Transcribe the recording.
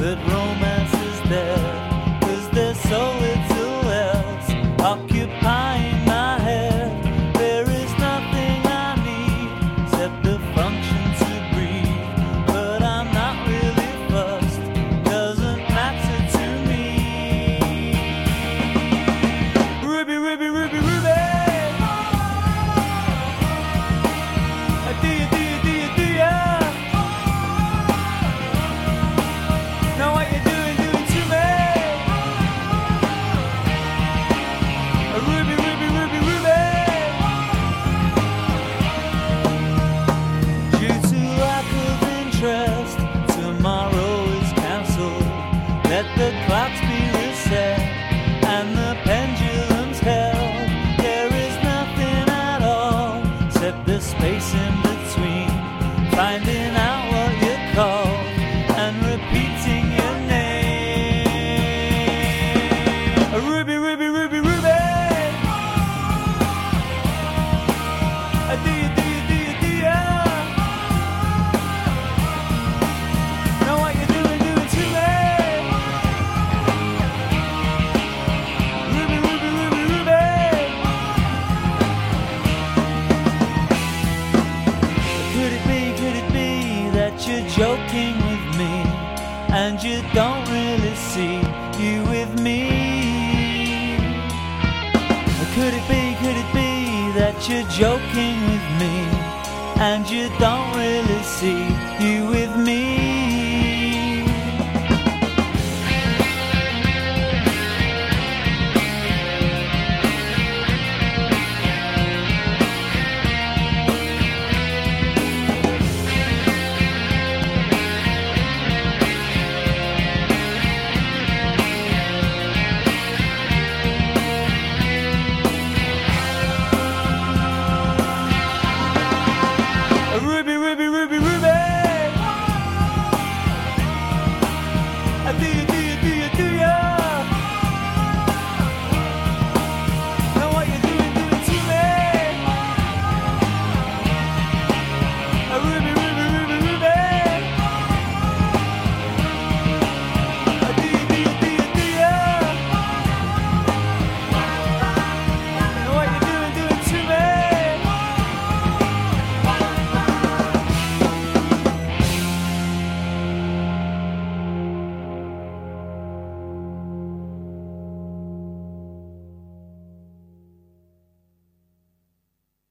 that romance is dead, 'cause there's so little else occupying my head. There is nothing I need except the function to breathe, but I'm not really fussed, doesn't matter to me. Ruby, Ruby, Ruby, Ruby, do you, do you, do you, do ya? Know what you're doing to me? Ruby, Ruby, Ruby, Ruby. Due to lack of interest, tomorrow is cancelled. Let the clocks be reset and the pendulums held. There is nothing at all except the space in between, finding out what you're called and repeating your name. Ruby, Ruby, Ruby, Ruby. Do you, do you, do you, do ya? Know what you're doing to me? Ruby, Ruby, Ruby, Ruby. Could it be that you're joking with me and you don't really see you with me? Could it be that you're joking with me and you don't really see